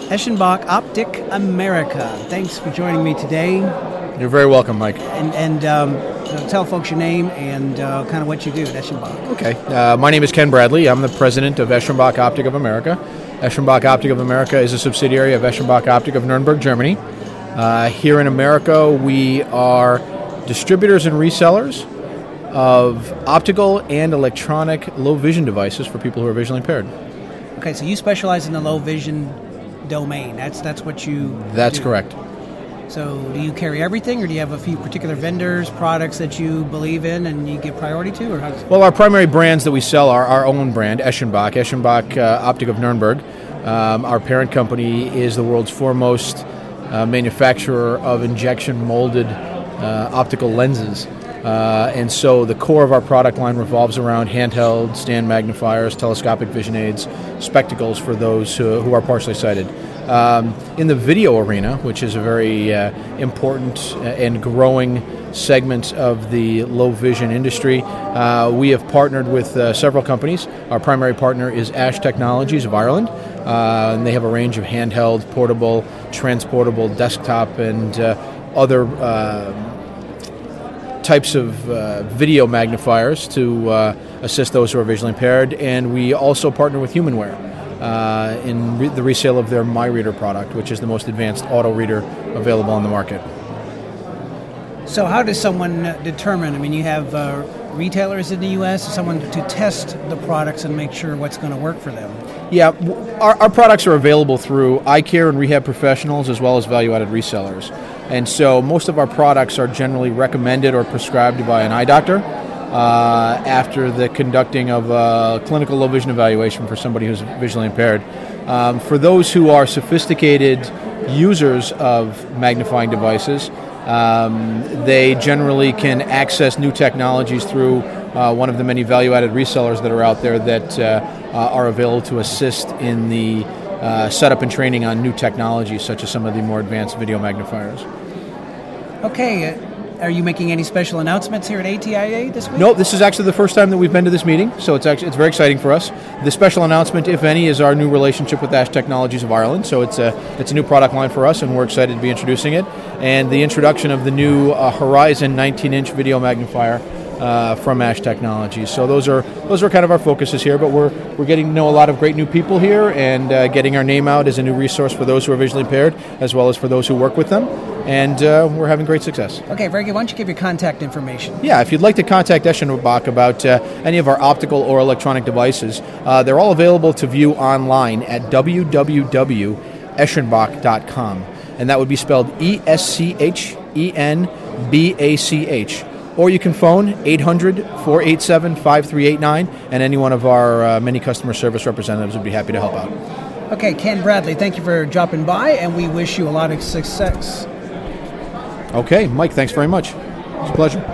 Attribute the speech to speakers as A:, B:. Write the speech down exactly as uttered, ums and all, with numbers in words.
A: Eschenbach Optic America. Thanks for joining me today.
B: You're very welcome, Mike.
A: And, and um, tell folks your name and uh, kind of what you do at Eschenbach.
B: Okay. Uh, my name is Ken Bradley. I'm the president of Eschenbach Optic of America. Eschenbach Optic of America is a subsidiary of Eschenbach Optic of Nuremberg, Germany. Uh, here in America, we are distributors and resellers of optical and electronic low vision devices for people who are visually impaired.
A: Okay, so you specialize in the low vision domain. That's that's what you
B: That's
A: do.
B: correct.
A: So do you carry everything, or do you have a few particular vendors, products that you believe in and you give priority to? Or how does it
B: Well, our primary brands that we sell are our own brand, Eschenbach, Eschenbach uh, Optic of Nuremberg. Um, our parent company is the world's foremost uh, manufacturer of injection molded uh, optical lenses. Uh, and so the core of our product line revolves around handheld, stand magnifiers, telescopic vision aids, spectacles for those who, who are partially sighted. Um, in the video arena, which is a very uh, important and growing segment of the low vision industry, uh, we have partnered with uh, several companies. Our primary partner is Ash Technologies of Ireland, uh, and they have a range of handheld, portable, transportable, desktop, and uh, other uh, types of uh, video magnifiers to uh, assist those who are visually impaired. And we also partner with Humanware uh, in re- the resale of their MyReader product, which is the most advanced auto reader available on the market.
A: So how does someone determine, I mean, you have uh, retailers in the U S, someone to test the products and make sure what's going to work for them?
B: Yeah, our, our products are available through eye care and rehab professionals as well as value-added resellers. And so most of our products are generally recommended or prescribed by an eye doctor uh, after the conducting of a clinical low vision evaluation for somebody who's visually impaired. Um, for those who are sophisticated users of magnifying devices, um, they generally can access new technologies through uh, one of the many value-added resellers that are out there that uh, uh, are available to assist in the uh, setup and training on new technologies, such as some of the more advanced video magnifiers.
A: Okay, uh, are you making any special announcements here at A T I A this week?
B: No, this is actually the first time that we've been to this meeting, so it's actually it's very exciting for us. The special announcement, if any, is our new relationship with Ash Technologies of Ireland. So it's a it's a new product line for us, and we're excited to be introducing it. And the introduction of the new uh, Horizon nineteen inch video magnifier uh, from Ash Technologies. So those are those are kind of our focuses here. But we're we're getting to know a lot of great new people here, and uh, getting our name out as a new resource for those who are visually impaired, as well as for those who work with them. And uh, we're having great success.
A: Okay, very good. Why don't you give your contact information?
B: Yeah, if you'd like to contact Eschenbach about uh, any of our optical or electronic devices, uh, they're all available to view online at w w w dot eschenbach dot com. And that would be spelled E S C H E N B A C H. Or you can phone eight hundred, four eight seven, five three eight nine, and any one of our uh, many customer service representatives would be happy to help out.
A: Okay, Ken Bradley, thank you for dropping by, and we wish you a lot of success.
B: Okay, Mike, thanks very much. It's a pleasure.